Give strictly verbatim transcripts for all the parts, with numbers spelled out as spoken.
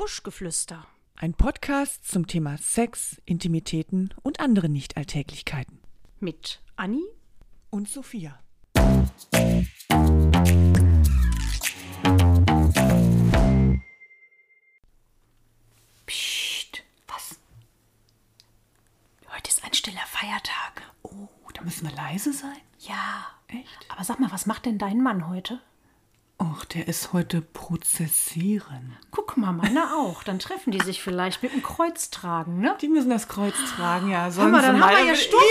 Buschgeflüster. Ein Podcast zum Thema Sex, Intimitäten und andere Nichtalltäglichkeiten. Mit Anni und Sophia. Psst, was? Heute ist ein stiller Feiertag. Oh, da müssen wir leise sein? Ja. Echt? Aber sag mal, was macht denn dein Mann heute? Och, der ist heute prozessieren. Guck mal, meiner auch. Dann treffen die sich vielleicht mit dem Kreuz tragen, ne? Die müssen das Kreuz tragen, ja. Hör mal, dann haben wir ja Sturm.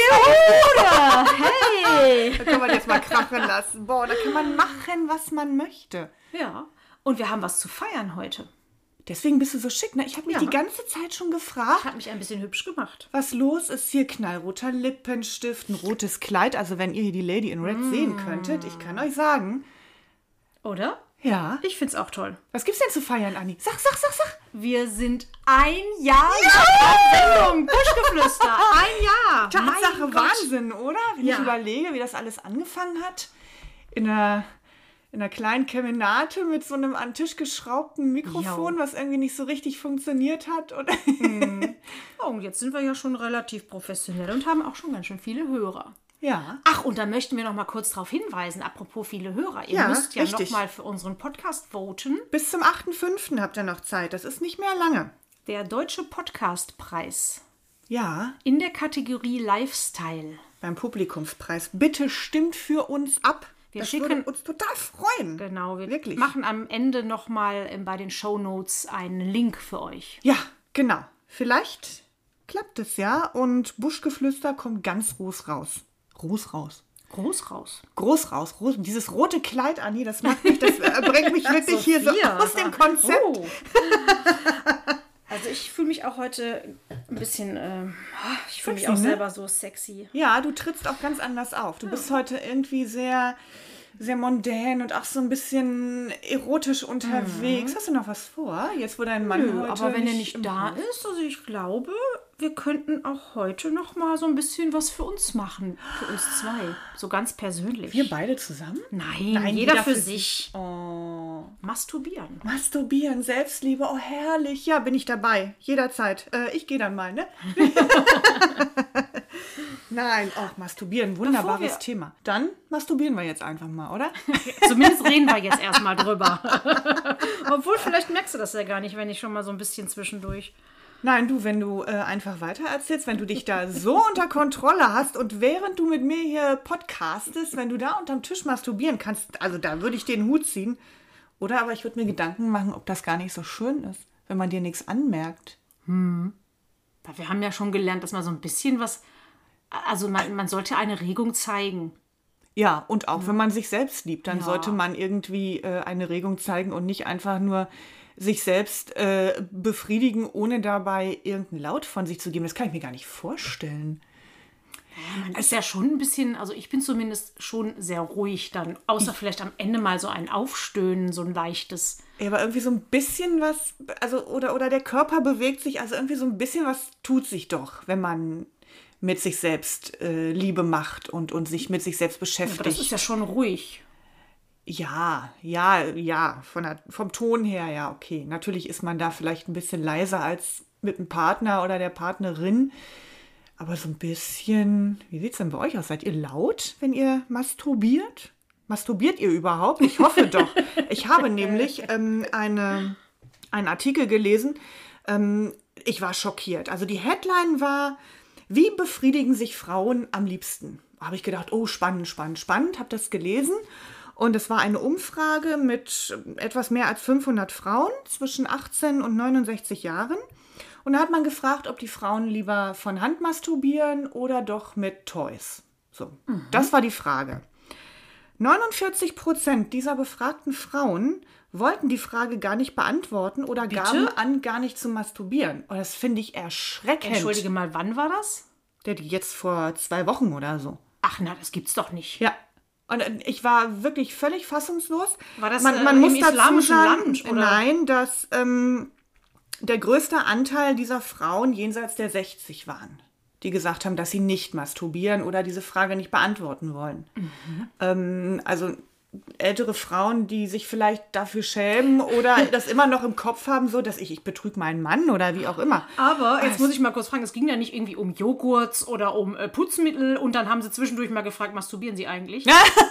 Hey! Da kann man jetzt mal krachen lassen. Boah, da kann man machen, was man möchte. Ja. Und wir haben was zu feiern heute. Deswegen bist du so schick, ne? Ich habe mich Ja. die ganze Zeit schon gefragt, Hat mich ein bisschen hübsch gemacht. was los ist. Hier knallroter Lippenstift, ein rotes Kleid. Also wenn ihr hier die Lady in Red sehen könntet, ich kann euch sagen. Oder? Ja. Ich find's auch toll. Was gibt's denn zu feiern, Anni? Sag, sag, sag, sag. Wir sind ein Jahr ja! Sendung. Buschgeflüster. Ein Jahr. Tatsache, Mein Gott. Wahnsinn, oder? Wenn Ja. ich überlege, wie das alles angefangen hat. In einer, in einer kleinen Kemenate mit so einem an den Tisch geschraubten Mikrofon, Jo. was irgendwie nicht so richtig funktioniert hat. Und Oh, und jetzt sind wir ja schon relativ professionell und haben auch schon ganz schön viele Hörer. ja. Ach, und da möchten wir noch mal kurz darauf hinweisen, apropos viele Hörer. Ihr Ja, müsst ja richtig. noch mal für unseren Podcast voten. Bis zum achten fünften habt ihr noch Zeit. Das ist nicht mehr lange. Der Deutsche Podcastpreis Ja, in der Kategorie Lifestyle. beim Publikumspreis. Bitte stimmt für uns ab. Wir das schicken- würde uns total freuen. Genau, wir Wirklich. machen am Ende noch mal ähm, bei den Shownotes einen Link für euch. Ja, genau. Vielleicht klappt es ja und Buschgeflüster kommt ganz groß raus. Groß raus. Groß raus. Groß raus. Groß. Dieses rote Kleid, Anni, das macht mich, das äh, bringt mich wirklich hier so Sophia. aus dem Konzept. Oh. Also ich fühle mich auch heute ein bisschen, ähm, ich fühle mich Sexy, auch ne? selber so sexy. Ja, du trittst auch ganz anders auf. Du bist heute irgendwie sehr, sehr mondän und auch so ein bisschen erotisch unterwegs. Hast du noch was vor? Jetzt, wo dein Mann Nö, heute aber wenn er im nicht da Haus ist, also ich glaube, wir könnten auch heute noch mal so ein bisschen was für uns machen. Für uns zwei. So ganz persönlich. Wir beide zusammen? Nein, Nein, jeder, jeder für für sich. Oh. Masturbieren. Masturbieren, Selbstliebe, oh herrlich. Ja, bin ich dabei. Jederzeit. Äh, ich gehe dann mal, ne? Nein, auch masturbieren, wunderbares wir- Thema. Dann masturbieren wir jetzt einfach mal, oder? Zumindest reden wir jetzt erstmal drüber. Obwohl, vielleicht merkst du das ja gar nicht, wenn ich schon mal so ein bisschen zwischendurch... Nein, du, wenn du äh, einfach weiter erzählst, wenn du dich da so unter Kontrolle hast und während du mit mir hier podcastest, wenn du da unterm Tisch masturbieren kannst, also da würde ich den Hut ziehen. Oder aber ich würde mir Gedanken machen, ob das gar nicht so schön ist, wenn man dir nichts anmerkt. Weil wir haben ja schon gelernt, dass man so ein bisschen was... Also man, man sollte eine Regung zeigen. Ja, und auch wenn man sich selbst liebt, dann Ja. sollte man irgendwie äh, eine Regung zeigen und nicht einfach nur sich selbst äh, befriedigen, ohne dabei irgendeinen Laut von sich zu geben. Das kann ich mir gar nicht vorstellen. Man ist ja schon ein bisschen, also ich bin zumindest schon sehr ruhig dann. Außer vielleicht am Ende mal so ein Aufstöhnen, so ein leichtes. Ja, aber irgendwie so ein bisschen was, also oder, oder der Körper bewegt sich, also irgendwie so ein bisschen was tut sich doch, wenn man mit sich selbst äh, Liebe macht und, und sich mit sich selbst Aber beschäftigt. das ist ja schon ruhig. Ja, ja, ja, von der, vom Ton her, ja, okay. Natürlich ist man da vielleicht ein bisschen leiser als mit dem Partner oder der Partnerin. Aber so ein bisschen, wie sieht es denn bei euch aus? Seid ihr laut, wenn ihr masturbiert? Masturbiert ihr überhaupt? Ich hoffe doch. Ich habe nämlich ähm, eine, einen Artikel gelesen. Ähm, ich war schockiert. Also die Headline war, wie befriedigen sich Frauen am liebsten? Da habe ich gedacht, oh, spannend, spannend, spannend. Habe das gelesen. Und es war eine Umfrage mit etwas mehr als fünfhundert Frauen zwischen achtzehn und neunundsechzig Jahren. Und da hat man gefragt, ob die Frauen lieber von Hand masturbieren oder doch mit Toys. So, das war die Frage. neunundvierzig Prozent dieser befragten Frauen wollten die Frage gar nicht beantworten oder gaben an, gar nicht zu masturbieren. Und das finde ich erschreckend. Entschuldige mal, wann war das? Der die jetzt vor zwei Wochen oder so. Ach na, das gibt's doch nicht. Ja. Und ich war wirklich völlig fassungslos. War das, man, äh, man im muss dazu islamischen sagen, Land, oder? Nein, dass ähm, der größte Anteil dieser Frauen jenseits der sechzig waren, die gesagt haben, dass sie nicht masturbieren oder diese Frage nicht beantworten wollen. Mhm. Ähm, also ältere Frauen, die sich vielleicht dafür schämen oder das immer noch im Kopf haben, so, dass ich, ich betrüge meinen Mann oder wie auch immer. Aber jetzt muss ich mal kurz fragen, es ging ja nicht irgendwie um Joghurt oder um äh, Putzmittel und dann haben sie zwischendurch mal gefragt, masturbieren sie eigentlich?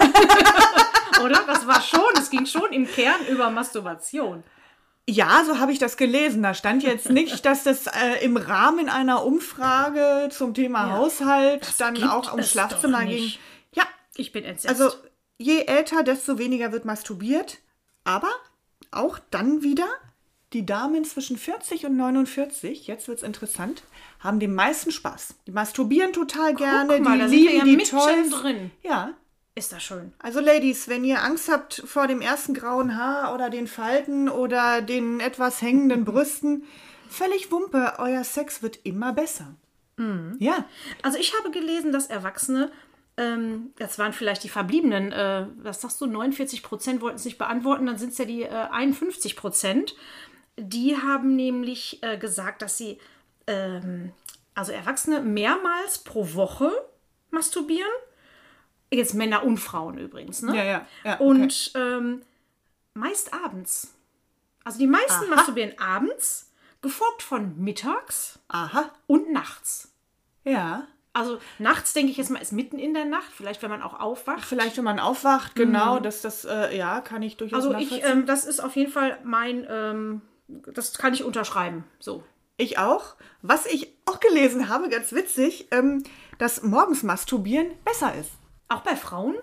Oder? Das war schon, es ging schon im Kern über Masturbation. Ja, so habe ich das gelesen. Da stand jetzt nicht, dass das äh, im Rahmen einer Umfrage zum Thema Ja, Haushalt das dann gibt auch ums es Schlafzimmer doch ging. nicht. Ja, Ich bin entsetzt. also je älter, desto weniger wird masturbiert. Aber auch dann wieder, die Damen zwischen vierzig und neunundvierzig, jetzt wird's interessant, haben den meisten Spaß. Die masturbieren total gerne, mal, die da sind wir lieben ja die mitten Toys. drin. Ja, Ist das schön. also Ladies, wenn ihr Angst habt vor dem ersten grauen Haar oder den Falten oder den etwas hängenden Brüsten, völlig Wumpe, euer Sex wird immer besser. Ja, Also ich habe gelesen, dass Erwachsene, ähm, das waren vielleicht die verbliebenen, äh, was sagst du, neunundvierzig Prozent wollten es nicht beantworten, dann sind es ja die äh, einundfünfzig Prozent. Die haben nämlich äh, gesagt, dass sie, ähm, also Erwachsene, mehrmals pro Woche masturbieren. Jetzt Männer und Frauen übrigens, ne? Ja, ja, ja, okay. Und ähm, meist abends. Also die meisten Aha. masturbieren abends, gefolgt von mittags aha, und nachts. ja. Also nachts, denke ich jetzt mal, ist mitten in der Nacht, vielleicht wenn man auch aufwacht. Vielleicht, wenn man aufwacht, genau, dass das, äh, ja, kann ich durchaus Also ich, nachvollziehen. ähm, das ist auf jeden Fall mein, ähm, das kann ich unterschreiben. So. Ich auch. Was ich auch gelesen habe, ganz witzig, ähm, dass morgens masturbieren besser ist. Auch bei Frauen?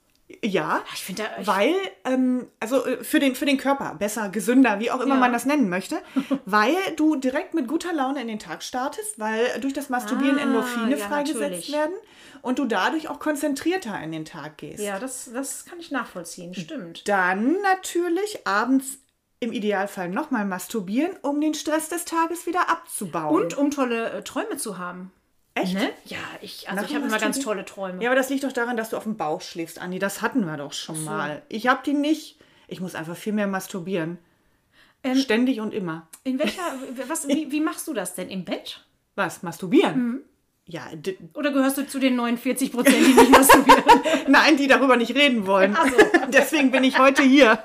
Ja, Ich finde da, ich, weil, ähm, also äh, für den, für den Körper besser, gesünder, wie auch immer Ja. man das nennen möchte, weil du direkt mit guter Laune in den Tag startest, weil durch das Masturbieren Ah, Endorphine ja, freigesetzt natürlich. werden und du dadurch auch konzentrierter in den Tag gehst. ja, das, das kann ich nachvollziehen, stimmt. Dann natürlich abends im Idealfall nochmal masturbieren, um den Stress des Tages wieder abzubauen. Und um tolle äh, Träume zu haben. Echt? Ne? Ja, ich, also Nach ich habe dem immer ganz Masturbieren? tolle Träume. Ja, aber das liegt doch daran, dass du auf dem Bauch schläfst, Andi. Das hatten wir doch schon mal. Ich hab die nicht. Ich muss einfach viel mehr masturbieren. Ähm, Ständig und immer. In welcher, was, wie, wie machst du das denn? Im Bett? Was? Masturbieren? Mhm. Ja, d- Oder gehörst du zu den neunundvierzig Prozent, die nicht masturbieren? nein, die darüber nicht reden wollen. Ach so. Deswegen bin ich heute hier.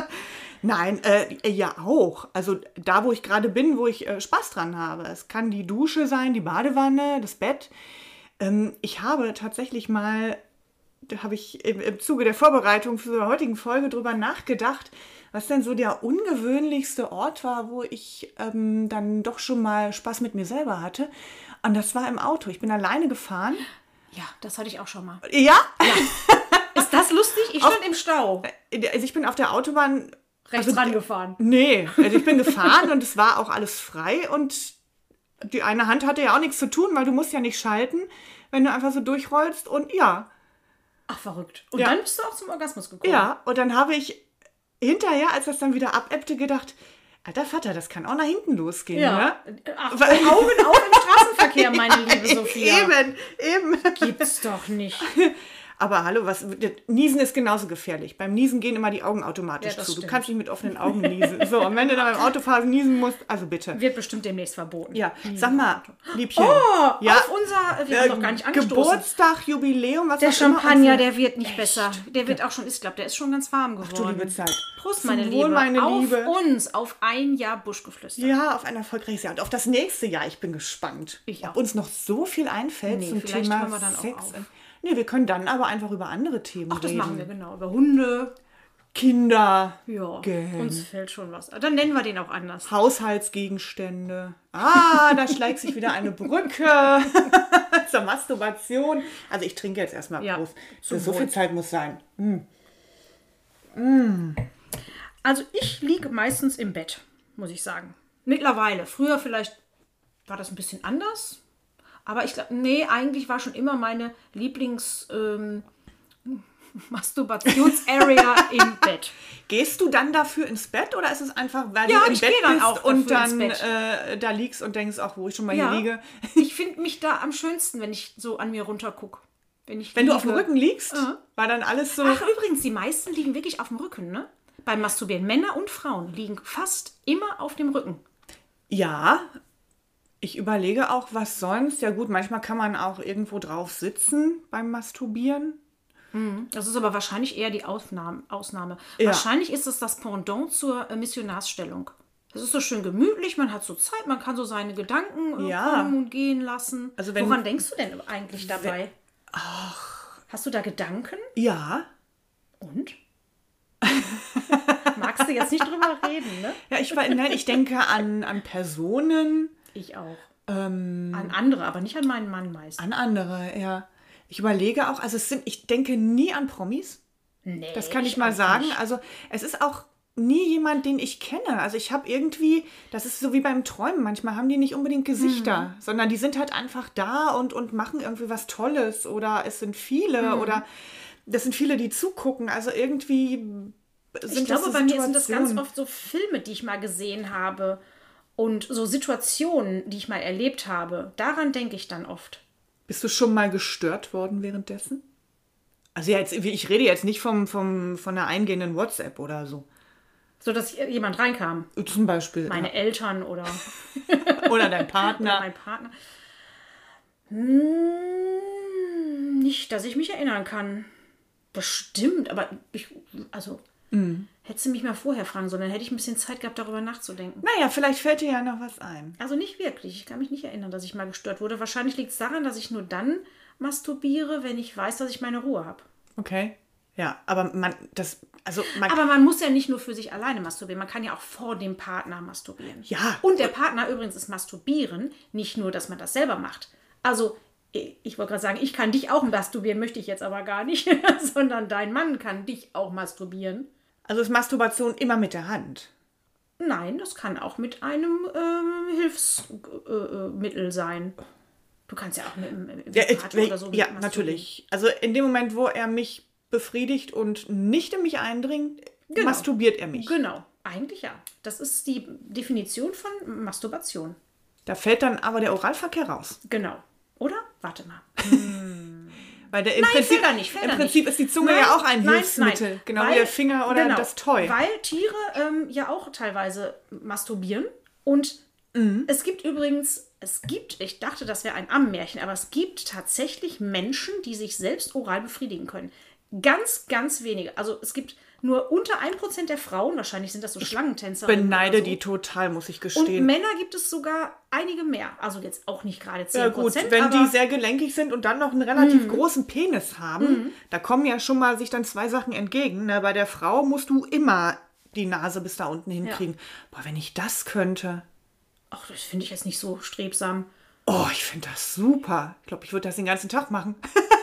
Nein, äh, ja auch. Also da, wo ich gerade bin, wo ich äh, Spaß dran habe. Es kann die Dusche sein, die Badewanne, das Bett. Ähm, ich habe tatsächlich mal, da habe ich im, im Zuge der Vorbereitung für die heutigen Folge drüber nachgedacht, was denn so der ungewöhnlichste Ort war, wo ich ähm, dann doch schon mal Spaß mit mir selber hatte. Und das war im Auto. Ich bin alleine gefahren. Ja, das hatte ich auch schon mal. Ja? Ist das lustig? Ich stand im Stau. Also ich bin auf der Autobahn... Rechts also, rangefahren. Nee, also ich bin gefahren und es war auch alles frei und die eine Hand hatte ja auch nichts zu tun, weil du musst ja nicht schalten, wenn du einfach so durchrollst und ja. Ach, verrückt. Und Ja. dann bist du auch zum Orgasmus gekommen. Ja, und dann habe ich hinterher, als das dann wieder abebbte, gedacht, alter Vater, das kann auch nach hinten losgehen, Ja. ne? Ach, Weil- Augen auf im Straßenverkehr, meine liebe Sophia. Eben, eben. Gibt's doch nicht. Aber hallo, was, Niesen ist genauso gefährlich. Beim Niesen gehen immer die Augen automatisch Ja, das zu. Du stimmt. kannst nicht mit offenen Augen niesen. So, und wenn du dann beim Autofahren niesen musst, also bitte. Wird bestimmt demnächst verboten. Ja, sag mal, Liebchen. Oh, ja, auf unser, wir haben noch gar nicht angestoßen. Geburtstag, Jubiläum, was Der auch immer. Champagner, Und so. der wird nicht besser. Der wird auch schon, ich glaube, der ist schon ganz warm geworden. Du liebe Zeit. Prost, Zum meine Wohl, Liebe. meine auf Liebe. uns, auf ein Jahr Buschgeflüster. Ja, auf ein erfolgreiches Jahr. Und auf das nächste Jahr, ich bin gespannt. Ich Ob auch. uns noch so viel einfällt Nee, zum vielleicht Thema hören wir dann auch Sex. auf. Nee, wir können dann aber einfach über andere Themen Ach, das reden. machen wir genau. Über Hunde. Kinder, Ja, Gell. uns fällt schon was. Dann nennen wir den auch anders. Haushaltsgegenstände. Ah, da schlägt sich wieder eine Brücke zur Masturbation. Also ich trinke jetzt erstmal Ja, Prost. zum So Wohl. viel Zeit muss sein. Also ich liege meistens im Bett, muss ich sagen. Mittlerweile. Früher vielleicht war das ein bisschen anders. Aber ich glaube, nee, eigentlich war schon immer meine Lieblings ähm, Masturbationsarea im Bett. Gehst du dann dafür ins Bett oder ist es einfach, weil Ja, du im ich Bett gehe dann bist auch und dafür dann ins Bett. äh, da liegst und denkst, ach, wo ich schon mal Ja. hier liege? Ich finde mich da am schönsten, wenn ich so an mir runter gucke. Wenn, ich Wenn du liege. auf dem Rücken liegst, Ja. war dann alles so... Ach, übrigens, die meisten liegen wirklich auf dem Rücken, ne? Beim Masturbieren. Männer und Frauen liegen fast immer auf dem Rücken. Ja, ich überlege auch, was sonst. Ja gut, manchmal kann man auch irgendwo drauf sitzen beim Masturbieren. Das ist aber wahrscheinlich eher die Ausnahme. Ausnahme. Ja. Wahrscheinlich ist es das Pendant zur äh, Missionarsstellung. Das ist so schön gemütlich, man hat so Zeit, man kann so seine Gedanken äh, Ja. kommen und gehen lassen. Also wenn- Woran denkst du denn eigentlich dabei? Ach. Hast du da Gedanken? Ja. Und? Magst du jetzt nicht drüber reden, ne? Ja, ich, war- nein, ich denke an, an Personen, Ich auch. ähm, An andere, aber nicht an meinen Mann meist. an andere, ja. Ich überlege auch, also es sind, ich denke nie an Promis. Nee, Das kann ich mal auch sagen. nicht. Also es ist auch nie jemand, den ich kenne. Also ich habe irgendwie, das ist so wie beim Träumen. Manchmal haben die nicht unbedingt Gesichter, Mhm. sondern die sind halt einfach da und, und machen irgendwie was Tolles. Oder es sind viele Mhm. oder das sind viele, die zugucken. Also irgendwie sind Ich glaube, das so bei mir sind das ganz Situationen. oft so Filme, die ich mal gesehen habe und so Situationen, die ich mal erlebt habe. Daran denke ich dann oft. Bist du schon mal gestört worden währenddessen? Also ja, jetzt, ich rede jetzt nicht vom, vom, von einer eingehenden WhatsApp oder so. So, dass jemand reinkam. Zum Beispiel. Meine Eltern oder, Oder dein oder Partner. mein Partner. Hm, nicht, dass ich mich erinnern kann. Bestimmt, aber ich, also, hättest du mich mal vorher fragen sollen, dann hätte ich ein bisschen Zeit gehabt, darüber nachzudenken. Naja, vielleicht fällt dir ja noch was ein. Also nicht wirklich. Ich kann mich nicht erinnern, dass ich mal gestört wurde. Wahrscheinlich liegt es daran, dass ich nur dann masturbiere, wenn ich weiß, dass ich meine Ruhe habe. Okay. Ja, aber man, das, also man, Aber man muss ja nicht nur für sich alleine masturbieren. Man kann ja auch vor dem Partner masturbieren. Ja. Und der Partner übrigens ist Masturbieren nicht nur, dass man das selber macht. Also, ich ich wollte gerade sagen, ich kann dich auch masturbieren, möchte ich jetzt aber gar nicht. Sondern dein Mann kann dich auch masturbieren. also ist Masturbation immer mit der Hand. Nein, das kann auch mit einem ähm, Hilfsmittel äh, Mittel sein. Du kannst ja auch mit einem Ja, Vibrator ich, oder so ja masturbieren. natürlich. Also in dem Moment, wo er mich befriedigt und nicht in mich eindringt, Genau. masturbiert er mich. Genau, eigentlich ja. Das ist die Definition von Masturbation. Da fällt dann aber der Oralverkehr raus. Genau. Oder? Warte mal. Weil der im Nein, Prinzip, fällt er nicht, fällt im er Prinzip nicht. ist die Zunge Nein, ja auch ein nein, Hilfsmittel. nein. Genau Weil- wie der Finger oder genau, das Toy. Weil Tiere ähm, ja auch teilweise masturbieren. Und Mhm. es gibt übrigens, es gibt, ich dachte, das wäre ein Ammenmärchen, aber es gibt tatsächlich Menschen, die sich selbst oral befriedigen können. Ganz, ganz wenige. Also es gibt nur unter ein Prozent der Frauen, wahrscheinlich sind das so Schlangentänzerinnen. Beneide oder so. die total, muss ich Und gestehen. Männer gibt es sogar einige mehr. Also jetzt auch nicht gerade zehn Ja gut, Prozent. wenn aber die sehr gelenkig sind und dann noch einen relativ großen Penis haben, da kommen ja schon mal sich dann zwei Sachen entgegen. Ne? Bei der Frau musst du immer die Nase bis da unten hinkriegen. Boah, wenn ich das könnte. Ach, das finde ich jetzt nicht so strebsam. Oh, ich finde das super. Ich glaube, ich würde das den ganzen Tag machen.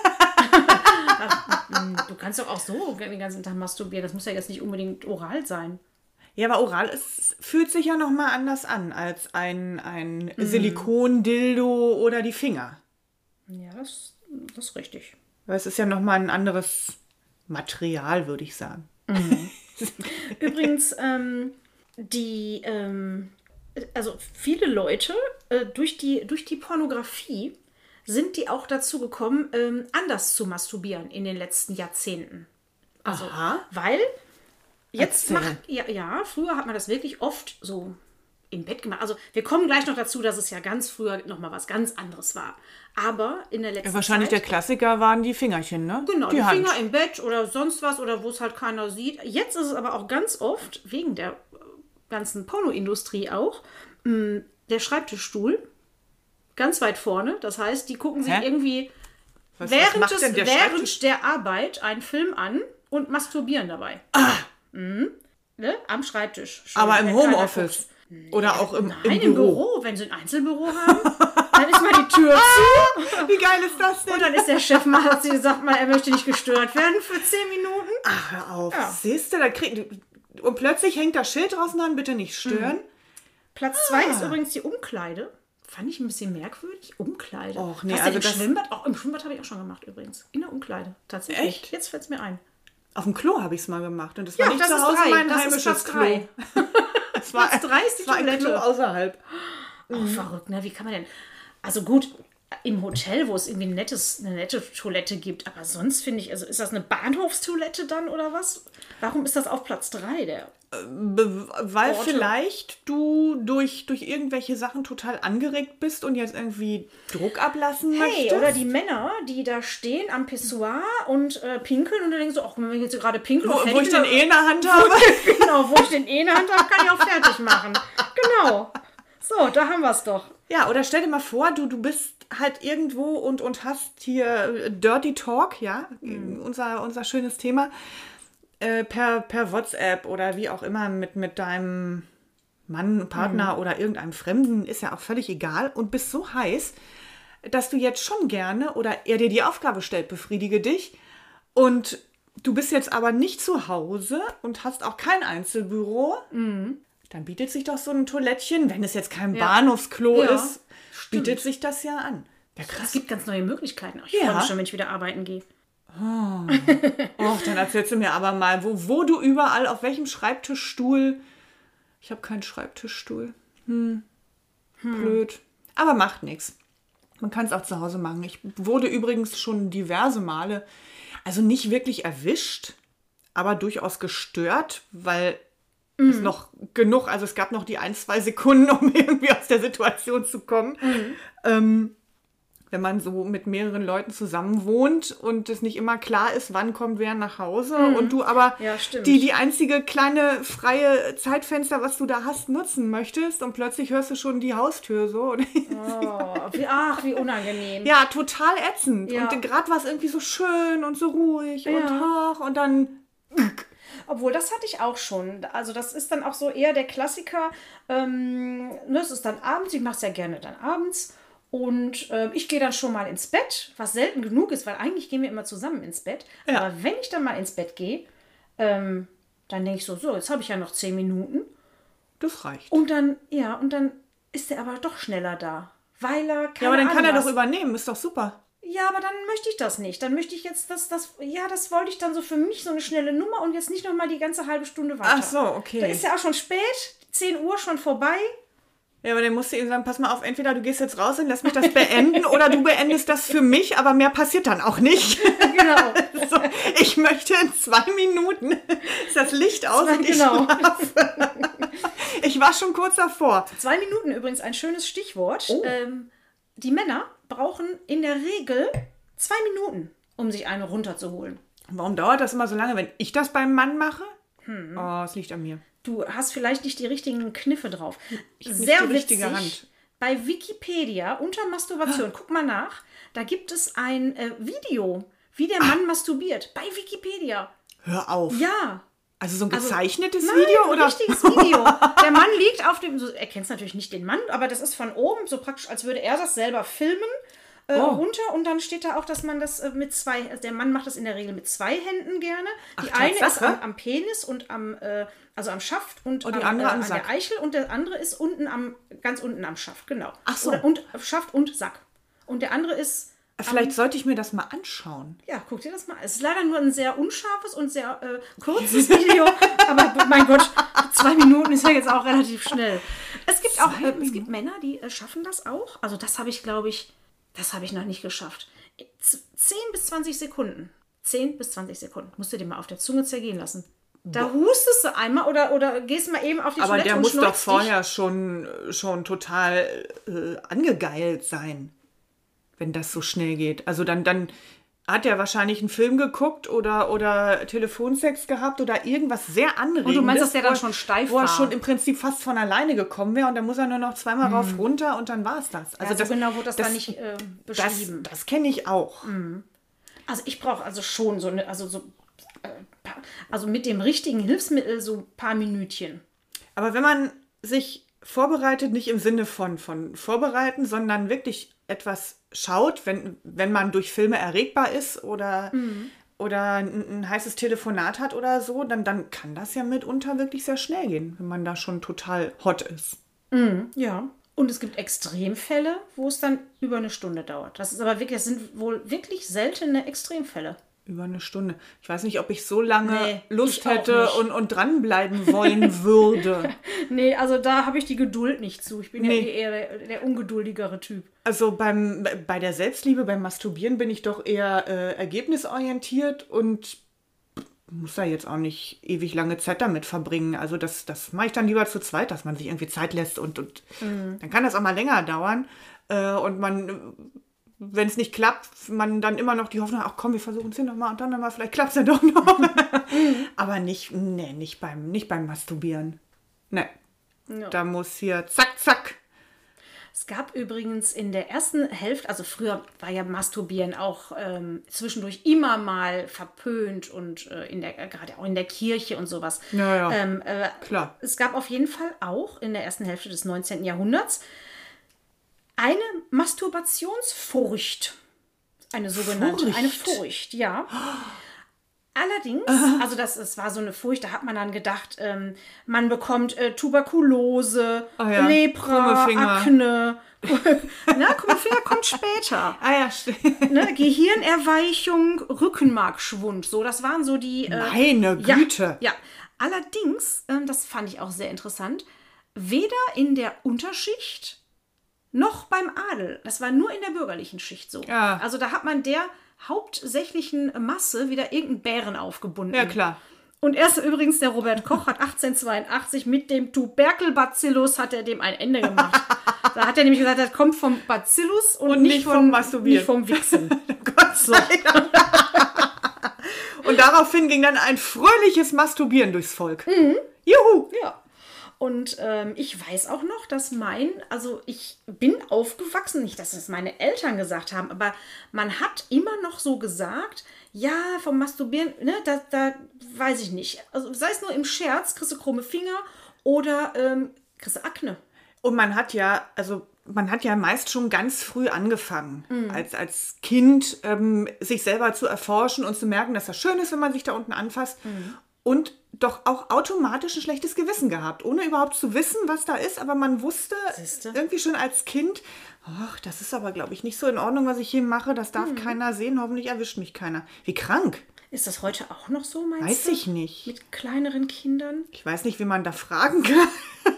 Du kannst doch auch so den ganzen Tag masturbieren. Das muss ja jetzt nicht unbedingt oral sein. Ja, aber oral es fühlt sich ja noch mal anders an als ein, ein Silikon-Dildo oder die Finger. Ja, das, das ist richtig. Weil es ist ja noch mal ein anderes Material, würde ich sagen. Übrigens, ähm, die, ähm, also viele Leute äh, durch, die, durch die Pornografie sind die auch dazu gekommen, ähm, anders zu masturbieren in den letzten Jahrzehnten. Also, Aha. weil jetzt Erzähl. macht, ja, ja, früher hat man das wirklich oft so im Bett gemacht. Also wir kommen gleich noch dazu, dass es ja ganz früher noch mal was ganz anderes war. Aber in der letzten Ja, wahrscheinlich Zeit... der Klassiker waren die Fingerchen, ne? Genau, die, die, Hand. Finger im Bett oder sonst was oder wo es halt keiner sieht. Jetzt ist es aber auch ganz oft, wegen der ganzen Pornoindustrie auch, mh, der Schreibtischstuhl ganz weit vorne. Das heißt, die gucken sich Hä? irgendwie Was, während, was macht des, denn der während Schreibtisch? der Arbeit einen Film an und masturbieren dabei. Ah! Mhm. Ne? Am Schreibtisch. Schön, Aber im wenn keiner Homeoffice. Oder auch im, Nein, im, im Büro. Büro. Wenn sie ein Einzelbüro haben, dann ist mal die Tür zu. Wie geil ist das denn? Und dann ist der Chef mal, hat sie gesagt, mal, er möchte nicht gestört werden für zehn Minuten. Ach, hör auf. Ja. Siehst du, da krieg, und plötzlich hängt das Schild draußen an, bitte nicht stören. Platz zwei Ah. ist übrigens die Umkleide. Fand ich ein bisschen merkwürdig. Umkleide. Och, nee, Hast also du im das- Schwimmbad? Auch im Schwimmbad habe ich auch schon gemacht übrigens. In der Umkleide. Tatsächlich. Echt? Jetzt fällt es mir ein. Auf dem Klo habe ich es mal gemacht. Und das Ja, war nicht das zu ist Hause drei. mein Das ist heimisches Platz Klo. drei. Es war, Platz drei ist die es war ein Toilette. Klo außerhalb. Auch verrückt, ne? Wie kann man denn... Also gut, im Hotel, wo es irgendwie ein nettes, eine nette Toilette gibt, aber sonst finde ich, also ist das eine Bahnhofstoilette dann oder was? Warum ist das auf Platz drei? Der Be- weil Orte. vielleicht du durch, durch irgendwelche Sachen total angeregt bist und jetzt irgendwie Druck ablassen Hey, möchtest. oder die Männer, die da stehen am Pissoir und äh, pinkeln und dann denken so, ach, wenn wir jetzt gerade pinkeln, wo, und wo ich den fertig eh in der Hand bin, habe. genau, wo ich den eh in der Hand habe, kann ich auch fertig machen. Genau. So, da haben wir es doch. Ja, oder stell dir mal vor, du, du bist halt irgendwo und, und hast hier Dirty Talk, ja, mhm. unser, unser schönes Thema, äh, per, per WhatsApp oder wie auch immer mit, mit deinem Mann, Partner mhm. oder irgendeinem Fremden, ist ja auch völlig egal, und bist so heiß, dass du jetzt schon gerne oder er dir die Aufgabe stellt, befriedige dich, und du bist jetzt aber nicht zu Hause und hast auch kein Einzelbüro, mhm. dann bietet sich doch so ein Toilettchen, wenn es jetzt kein ja. Bahnhofsklo ja, ist, stimmt. bietet sich das ja an. Ja, krass. Es gibt ganz neue Möglichkeiten. Ich ja. freue mich schon, wenn ich wieder arbeiten gehe. Oh. Och, dann erzählst du mir aber mal, wo, wo du überall, auf welchem Schreibtischstuhl. Ich habe keinen Schreibtischstuhl. Hm. Hm. Blöd. Aber macht nichts. Man kann es auch zu Hause machen. Ich wurde übrigens schon diverse Male, also nicht wirklich erwischt, aber durchaus gestört, weil mhm. es noch genug, also es gab noch die ein, zwei Sekunden, um irgendwie aus der Situation zu kommen. Mhm. Ähm, wenn man so mit mehreren Leuten zusammen wohnt und es nicht immer klar ist, wann kommt wer nach Hause mhm. und du aber ja, die, die einzige kleine freie Zeitfenster, was du da hast, nutzen möchtest und plötzlich hörst du schon die Haustür so. Oh, wie, ach, wie unangenehm. Ja, total ätzend. Ja. Und gerade war es irgendwie so schön und so ruhig ja. und ach, und dann... Obwohl, das hatte ich auch schon. Also das ist dann auch so eher der Klassiker. Ähm, das ist dann abends, ich mache es ja gerne dann abends. Und äh, ich gehe dann schon mal ins Bett, was selten genug ist, weil eigentlich gehen wir immer zusammen ins Bett. Ja. Aber wenn ich dann mal ins Bett gehe, ähm, dann denke ich so, so, jetzt habe ich ja noch zehn Minuten. Das reicht. Und dann, ja, und dann ist er aber doch schneller da. Weil er keine Ja, aber dann kann Ahnung er was. doch übernehmen, ist doch super. Ja, aber dann möchte ich das nicht. Dann möchte ich jetzt, das, das, ja, das wollte ich dann so für mich, so eine schnelle Nummer und jetzt nicht nochmal die ganze halbe Stunde weiter. Ach so, okay. Da ist ja auch schon spät, zehn Uhr schon vorbei. Ja, aber dann musst du ihm sagen, pass mal auf, entweder du gehst jetzt raus und lässt mich das beenden oder du beendest das für mich, aber mehr passiert dann auch nicht. Genau. So, ich möchte in zwei Minuten ist das Licht aus zwei, und ich genau. schlafe. Ich war schon kurz davor. Zwei Minuten übrigens ein schönes Stichwort. Oh. Ähm, die Männer brauchen in der Regel zwei Minuten, um sich eine runterzuholen. Warum dauert das immer so lange, wenn ich das beim Mann mache? Hm. Oh, es liegt an mir. Du hast vielleicht nicht die richtigen Kniffe drauf. Ich Sehr die witzig. richtige Hand. Bei Wikipedia unter Masturbation, guck mal nach, da gibt es ein äh, Video, wie der Mann masturbiert. Bei Wikipedia. Hör auf. Ja. Also so ein gezeichnetes also, nein, Video? Ein oder? richtiges Video. Der Mann liegt auf dem, so, er kennt natürlich nicht den Mann, aber das ist von oben, so praktisch, als würde er das selber filmen. Äh, oh. runter und dann steht da auch, dass man das äh, mit zwei, also der Mann macht das in der Regel mit zwei Händen gerne. Die Ach, eine ist Tatsache? am, am Penis und am, äh, also am Schaft und, und die am, andere äh, am an Sack. der Eichel und der andere ist unten am, ganz unten am Schaft, genau. Ach so. Oder, und Schaft und Sack. Und der andere ist Vielleicht am, sollte ich mir das mal anschauen. ja, guck dir das mal an. Es ist leider nur ein sehr unscharfes und sehr äh, kurzes Video, aber mein Gott, zwei Minuten ist ja jetzt auch relativ schnell. Es gibt auch, äh, es gibt Männer, die äh, schaffen das auch. Also das habe ich, glaube ich, das habe ich noch nicht geschafft. zehn bis zwanzig Sekunden. zehn bis zwanzig Sekunden. Musst du dir mal auf der Zunge zergehen lassen. Da Boah. hustest du einmal oder, oder gehst mal eben auf die Aber Toilette der und muss doch schneuzt vorher schon, schon total äh, angegeilt sein, wenn das so schnell geht. Also dann, dann hat er wahrscheinlich einen Film geguckt oder, oder Telefonsex gehabt oder irgendwas sehr Anregendes. Und du meinst, dass der dann schon steif wo war? Wo er schon im Prinzip fast von alleine gekommen wäre und dann muss er nur noch zweimal hm. rauf runter und dann war es das. Also ja, so das, genau wurde das, das da nicht äh, beschrieben. Das, das kenne ich auch. Mhm. Also ich brauche also schon so eine, also so, äh, also mit dem richtigen Hilfsmittel so ein paar Minütchen. Aber wenn man sich vorbereitet, nicht im Sinne von, von vorbereiten, sondern wirklich etwas schaut, wenn, wenn man durch Filme erregbar ist oder, mhm. oder ein, ein heißes Telefonat hat oder so, dann, dann kann das ja mitunter wirklich sehr schnell gehen, wenn man da schon total hot ist. Mhm, ja. Und es gibt Extremfälle, wo es dann über eine Stunde dauert. Das ist aber wirklich, das sind wohl wirklich seltene Extremfälle. Über eine Stunde. Ich weiß nicht, ob ich so lange nee, Lust hätte und, und dranbleiben wollen würde. Nee, also da habe ich die Geduld nicht zu. Ich bin nee. ja eher der, der ungeduldigere Typ. Also beim, bei der Selbstliebe, beim Masturbieren bin ich doch eher äh, ergebnisorientiert und muss da jetzt auch nicht ewig lange Zeit damit verbringen. Also das, das mache ich dann lieber zu zweit, dass man sich irgendwie Zeit lässt und, und mhm. dann kann das auch mal länger dauern. Äh, und man, wenn es nicht klappt, man dann immer noch die Hoffnung, ach komm, wir versuchen es hier nochmal und dann nochmal, vielleicht klappt es ja doch noch. Mhm. Aber nicht, nee, nicht beim, nicht beim Masturbieren. Nee. Ja. Da muss hier zack, zack. Es gab übrigens in der ersten Hälfte, also früher war ja Masturbieren auch ähm, zwischendurch immer mal verpönt und äh, in der, äh, gerade auch in der Kirche und sowas. Ja, ja. Ähm, äh, Klar. Es gab auf jeden Fall auch in der ersten Hälfte des neunzehnten. Jahrhunderts eine Masturbationsfurcht. Eine sogenannte, Furcht? eine Furcht, ja. Allerdings, also das, das war so eine Furcht, da hat man dann gedacht, ähm, man bekommt äh, Tuberkulose, oh ja, Lepra, Akne. Na, Krummefinger kommt später. Ah ja, stimmt. Ne, Gehirnerweichung, Rückenmarkschwund. So, das waren so die... Äh, Meine Güte. Ja, ja. Allerdings, ähm, das fand ich auch sehr interessant, weder in der Unterschicht noch beim Adel. Das war nur in der bürgerlichen Schicht so. Ja. Also da hat man der hauptsächlichen Masse wieder irgendeinen Bären aufgebunden. Ja, klar. Und erst übrigens, der Robert Koch hat achtzehnhundertzweiundachtzig mit dem Tuberkelbacillus hat er dem ein Ende gemacht. Da hat er nämlich gesagt, das kommt vom Bacillus und, und nicht, nicht vom, vom Masturbieren. Nicht vom Wichsen. Gott sei Dank. Und daraufhin ging dann ein fröhliches Masturbieren durchs Volk. Mhm. Juhu! Ja. Und ähm, ich weiß auch noch, dass mein, also ich bin aufgewachsen, nicht, dass es meine Eltern gesagt haben, aber man hat immer noch so gesagt, ja, vom Masturbieren, ne, da, da weiß ich nicht. Also sei es nur im Scherz, kriegst du krumme Finger oder ähm, kriegst du Akne. Und man hat ja, also man hat ja meist schon ganz früh angefangen, mhm. als, als Kind ähm, sich selber zu erforschen und zu merken, dass das schön ist, wenn man sich da unten anfasst. Mhm. Und doch auch automatisch ein schlechtes Gewissen gehabt, ohne überhaupt zu wissen, was da ist. Aber man wusste Siehste? irgendwie schon als Kind, ach, das ist aber, glaube ich, nicht so in Ordnung, was ich hier mache. Das darf mhm. keiner sehen. Hoffentlich erwischt mich keiner. Wie krank. Ist das heute auch noch so, meinst Weiß du? ich nicht. Mit kleineren Kindern? Ich weiß nicht, wie man da fragen kann.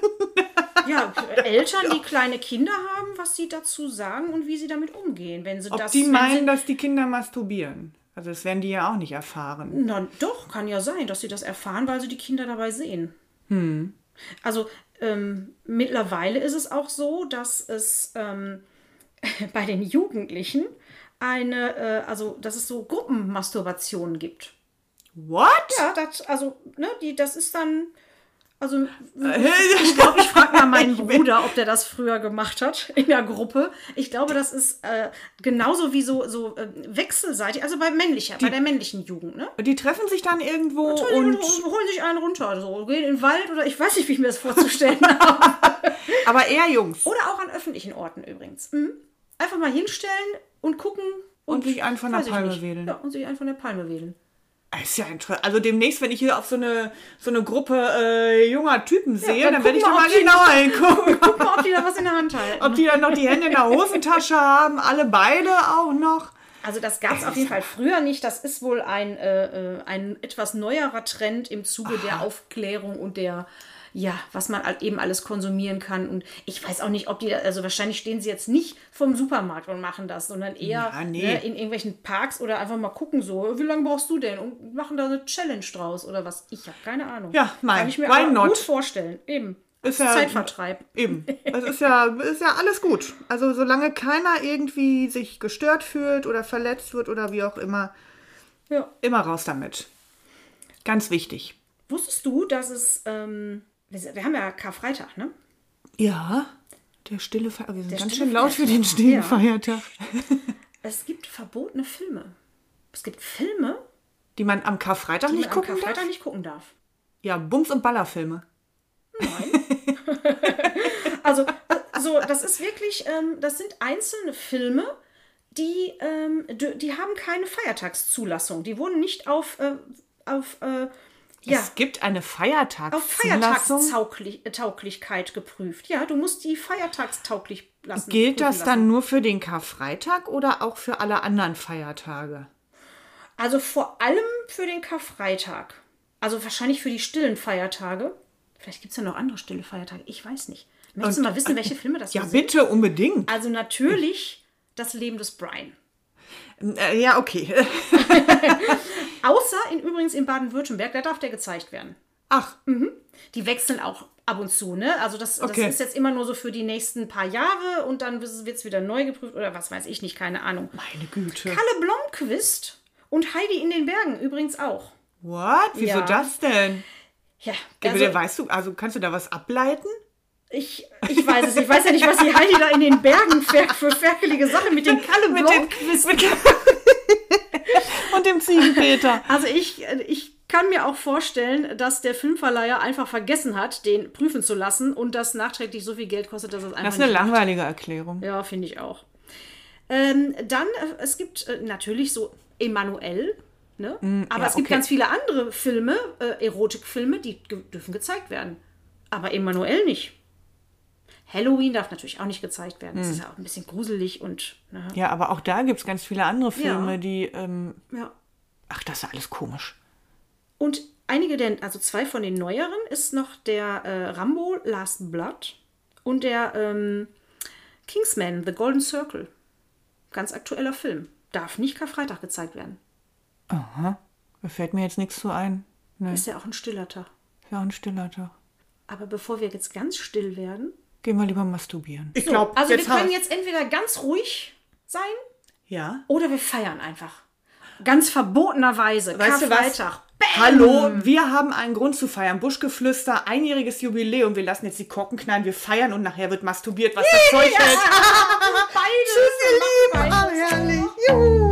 Ja, Eltern, die kleine Kinder haben, was sie dazu sagen und wie sie damit umgehen. Wenn sie Ob das, die wenn meinen, sie, dass die Kinder masturbieren. Also das werden die ja auch nicht erfahren. Na doch, kann ja sein, dass sie das erfahren, weil sie die Kinder dabei sehen. Hm. Also ähm, mittlerweile ist es auch so, dass es ähm, bei den Jugendlichen eine, äh, also dass es so Gruppenmasturbationen gibt. What? Ja, das, also, ne, die, das ist dann, also ich glaube, ich frage mal meinen Bruder, ob der das früher gemacht hat in der Gruppe. Ich glaube, das ist äh, genauso wie so, so äh, wechselseitig, also bei männlicher, die, bei der männlichen Jugend, ne? Die treffen sich dann irgendwo und, und, und holen sich einen runter, so gehen in den Wald oder ich weiß nicht, wie ich mir das vorzustellen habe. Aber eher Jungs. Oder auch an öffentlichen Orten übrigens. Mhm. Einfach mal hinstellen und gucken. Und, und sich einen von der Palme wedeln. Ja, und sich einen von der Palme wedeln. Ist ja interessant. Also demnächst, wenn ich hier auf so eine, so eine Gruppe äh, junger Typen sehe, ja, dann, dann werde ich da mal mal genauer hingucken. Guck mal, ob die da was in der Hand halten. Ob die dann noch die Hände in der Hosentasche haben, alle beide auch noch. Also das gab es auf jeden Fall früher nicht. Das ist wohl ein, äh, ein etwas neuerer Trend im Zuge Aha. der Aufklärung und der, ja, was man eben alles konsumieren kann. Und ich weiß auch nicht, ob die, also wahrscheinlich stehen sie jetzt nicht vom Supermarkt und machen das, sondern eher ja, nee. ne, in irgendwelchen Parks oder einfach mal gucken so, wie lange brauchst du denn? Und machen da eine Challenge draus oder was. Ich habe keine Ahnung. Ja, mein, kann ich mir why aber not? gut vorstellen. Eben. Ist ja, Zeitvertreib. Eben. Es ist ja, ist ja alles gut. Also solange keiner irgendwie sich gestört fühlt oder verletzt wird oder wie auch immer, ja. immer raus damit. Ganz wichtig. Wusstest du, dass es, ähm, wir haben ja Karfreitag, ne? Ja, der stille Feiertag. Wir sind der ganz stille schön laut Feiertag. für den stillen ja. Feiertag. Es gibt verbotene Filme. Es gibt Filme, die man am Karfreitag die nicht man gucken am Karfreitag darf? nicht gucken darf. Ja, Bums- und Ballerfilme. Nein. Also, also, das ist wirklich, ähm, das sind einzelne Filme, die, ähm, die, die haben keine Feiertagszulassung. Die wurden nicht auf, äh, auf äh, ja, es gibt eine Feiertagszulassung. Auf Feiertagstauglichkeit geprüft. Ja, du musst die feiertagstauglich lassen. Gilt das lassen. dann nur für den Karfreitag oder auch für alle anderen Feiertage? Also vor allem für den Karfreitag. Also wahrscheinlich für die stillen Feiertage. Vielleicht gibt es ja noch andere stille Feiertage. Ich weiß nicht. Möchtest Und, du mal wissen, welche Filme das ja, sind? bitte, unbedingt. Also natürlich das Leben des Brian. Äh, ja, okay. Außer in, übrigens in Baden-Württemberg, da darf der gezeigt werden. Ach. Mhm. Die wechseln auch ab und zu, ne? Also das, Okay. das ist jetzt immer nur so für die nächsten paar Jahre und dann wird es wieder neu geprüft oder was weiß ich nicht, keine Ahnung. Meine Güte. Kalle Blomqvist und Heidi in den Bergen übrigens auch. What? Wieso Ja. das denn? Ja, Also, also weißt du, also kannst du da was ableiten? ich, ich weiß es nicht. Ich weiß ja nicht, was die Heidi da in den Bergen fährt für ferkelige Sachen mit den Kalle Mit den- Blomqvist. Und dem Ziegenpeter. Also ich, ich kann mir auch vorstellen, dass der Filmverleiher einfach vergessen hat, den prüfen zu lassen und das nachträglich so viel Geld kostet, dass es einfach Das ist eine nicht macht. langweilige Erklärung. Ja, finde ich auch. Ähm, dann, äh, es gibt äh, natürlich so Emanuel, ne? Aber ja, es gibt okay. ganz viele andere Filme, äh, Erotikfilme, die ge dürfen gezeigt werden. Aber Emanuel nicht. Halloween darf natürlich auch nicht gezeigt werden. Das ist ja auch ein bisschen gruselig und. Ne? Ja, aber auch da gibt es ganz viele andere Filme, Ja. die. Ähm, Ja. ach, das ist alles komisch. Und einige der, also zwei von den neueren ist noch der äh, Rambo Last Blood und der ähm, Kingsman The Golden Circle. Ganz aktueller Film. Darf nicht Karfreitag gezeigt werden. Da fällt mir jetzt nichts so ein. Ne, Ist ja auch ein stiller Tag. ist ja auch ein stiller Tag. Aber bevor wir jetzt ganz still werden. Gehen wir lieber masturbieren. Ich So, glaube, also wir können jetzt entweder ganz ruhig sein Ja. oder wir feiern einfach. Ganz verbotenerweise. Weißt du was? Karfreitag. Bam! Hallo, wir haben einen Grund zu feiern. Buschgeflüster, einjähriges Jubiläum. Wir lassen jetzt die Korken knallen, wir feiern und nachher wird masturbiert, was das Zeug hält. Beides. Tschüss, ihr Lieben. Beides. Ah, herrlich. Juhu.